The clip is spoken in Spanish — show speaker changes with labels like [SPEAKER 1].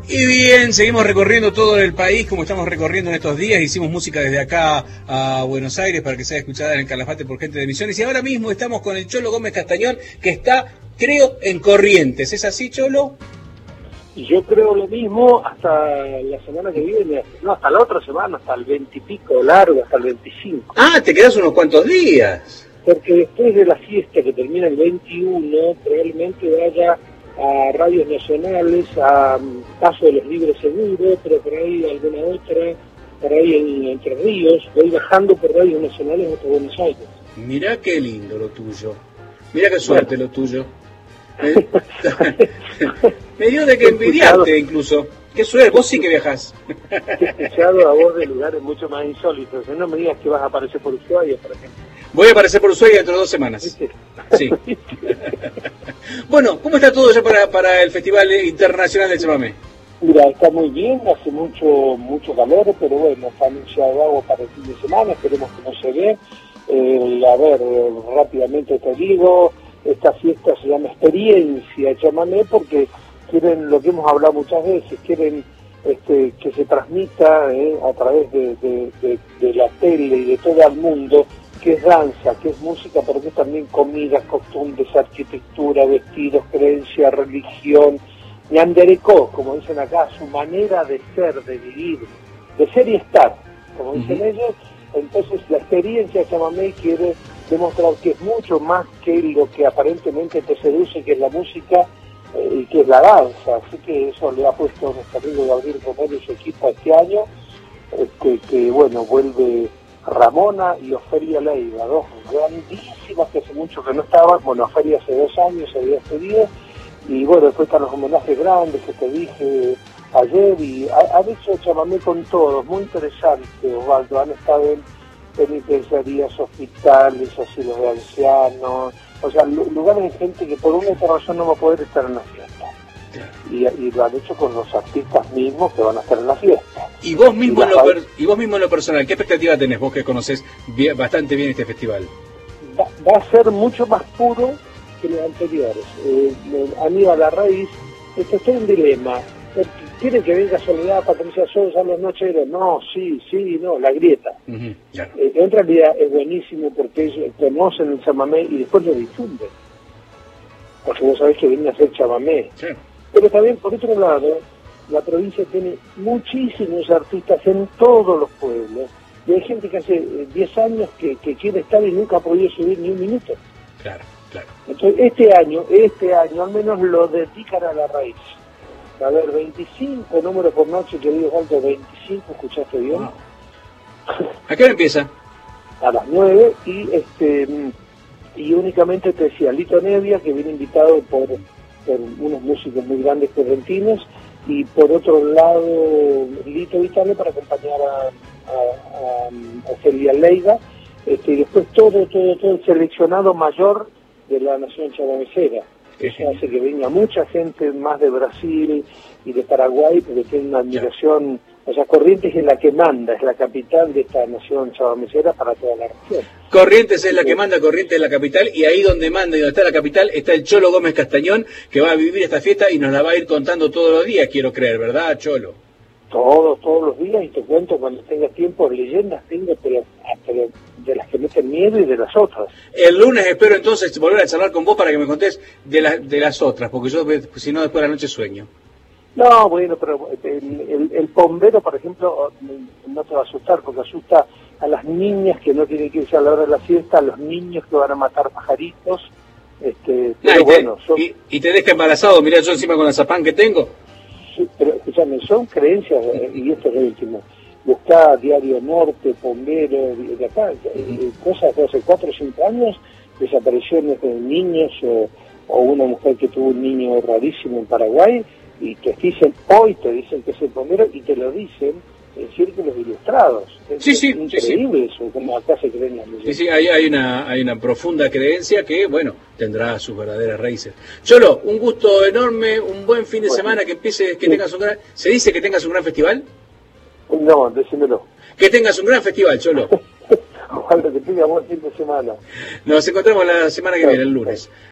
[SPEAKER 1] Y bien, seguimos recorriendo todo el país como estamos recorriendo en estos días. Hicimos música desde acá a Buenos Aires para que sea escuchada en el Calafate por gente de Misiones. Y ahora mismo estamos con el Cholo Gómez Castañón, que está, creo, en Corrientes. ¿Es así, Cholo?
[SPEAKER 2] Y yo creo lo mismo hasta la semana que viene, no, hasta la otra semana, hasta el 20 y pico largo, hasta el 25.
[SPEAKER 1] Ah, te quedas unos cuantos días.
[SPEAKER 2] Porque después de la fiesta que termina el 21, probablemente vaya a radios nacionales, a Paso de los Libres Seguro, pero por ahí alguna otra, por ahí en Entre Ríos, voy bajando por radios nacionales hasta Buenos Aires.
[SPEAKER 1] Mirá qué lindo lo tuyo, mirá qué suerte lo tuyo. Me dio de que envidiarte incluso. Qué suerte, vos sí que viajás.
[SPEAKER 2] He escuchado a vos de lugares mucho más insólitos. No me digas que vas a aparecer por Ushuaia, por ejemplo.
[SPEAKER 1] Voy a aparecer por Ushuaia dentro de 2 semanas.
[SPEAKER 2] ¿Viste?
[SPEAKER 1] Sí. Bueno, ¿cómo está todo ya para el Festival Internacional del Chamamé?
[SPEAKER 2] Mira, está muy bien, hace mucho calor, pero bueno, está anunciado agua para el fin de semana, esperemos que no se dé. A ver, rápidamente te digo, esta fiesta se llama Experiencia Chamamé porque quieren, lo que hemos hablado muchas veces, quieren que se transmita a través de la tele y de todo el mundo, que es danza, que es música, pero que es también comida, costumbres, arquitectura, vestidos, creencia, religión, ñanderecó, como dicen acá, su manera de ser, de vivir, de ser y estar, como dicen ellos. Entonces la experiencia Chamamé quiere demostrar que es mucho más que lo que aparentemente te seduce, que es la música y que es la danza. Así que eso le ha puesto nuestro amigo Gabriel Romero y su equipo este año, que bueno, vuelve Ramona y Ofelia Leiva, dos grandísimas que hace mucho que no estaban. Bueno, Ofelia hace 2 años se había despedido, y bueno, después están los homenajes grandes que te dije ayer, y han hecho Chamamé con todos, muy interesante, Osvaldo. Han estado en penitenciarías, hospitales, asilos de ancianos, o sea, lugares de gente que por una u otra razón no va a poder estar en la fiesta. Y lo han hecho con los artistas mismos que van a estar en la fiesta.
[SPEAKER 1] Y vos mismo, en lo personal, ¿qué expectativa tenés vos que conocés bastante bien este festival?
[SPEAKER 2] Va a ser mucho más puro que los anteriores. Aníbal Larraíz, esto es un dilema. ¿Quieren que venga Soledad, Patricia Sosa, Los Nocheros? No, sí, no, la grieta.
[SPEAKER 1] Claro.
[SPEAKER 2] En realidad es buenísimo porque ellos conocen el chamamé y después lo difunden. Porque vos sabés que vienen a hacer chamamé. Sí. Pero también, por otro lado, la provincia tiene muchísimos artistas en todos los pueblos. Y hay gente que hace 10 años que quiere estar y nunca ha podido subir ni un minuto.
[SPEAKER 1] Claro.
[SPEAKER 2] Entonces, este año al menos lo dedican a la raíz. A ver, 25 números por noche, que digo, ¿cuánto? 25, ¿escuchaste bien?
[SPEAKER 1] No. ¿A qué hora empieza?
[SPEAKER 2] A las 9, y únicamente te decía Lito Nevia, que viene invitado por unos músicos muy grandes correntinos, y por otro lado Lito Vitale para acompañar a Ofelia Leiva, y después todo el seleccionado mayor de la nación chamamecera. Eso hace que venga mucha gente más de Brasil y de Paraguay, porque tiene una admiración. O sea, Corrientes es la que manda, es la capital de esta nación chamamecera para toda la región.
[SPEAKER 1] Corrientes es la que manda, Corrientes es la capital, y ahí donde manda y donde está la capital está el Cholo Gómez Castañón, que va a vivir esta fiesta y nos la va a ir contando todos los días, quiero creer, ¿verdad, Cholo?
[SPEAKER 2] Todos los días, y te cuento cuando tengas tiempo. Leyendas tengo, pero de las que meten miedo y de las otras.
[SPEAKER 1] El lunes espero entonces volver a charlar con vos para que me contés de las otras, porque yo, si no, después de la noche sueño.
[SPEAKER 2] No, bueno, pero el bombero, por ejemplo, no te va a asustar, porque asusta a las niñas que no tienen que irse a la hora de la siesta, a los niños que van a matar pajaritos. Pero bueno,
[SPEAKER 1] y te deja embarazado, mirá yo encima con la zapán que tengo.
[SPEAKER 2] Sí, pero escúchame, son creencias, y esto es lo último. Buscá Diario Norte, Bombero, de acá, cosas de hace 4 o 5 años, desapariciones de niños o una mujer que tuvo un niño rarísimo en Paraguay, y te dicen que es el bombero, y te lo dicen en círculos ilustrados. Es increíble eso, como acá se creen las leyendas. Sí,
[SPEAKER 1] hay una profunda creencia que, bueno, tendrá sus verdaderas raíces. Cholo, un gusto enorme, un buen fin de semana, que empiece, que tengas un gran... ¿Se dice que tengas un gran festival?
[SPEAKER 2] No, decímelo.
[SPEAKER 1] Que tengas un gran festival, Cholo.
[SPEAKER 2] Ojalá que tenga buen fin de semana.
[SPEAKER 1] Nos encontramos la semana que viene, el lunes.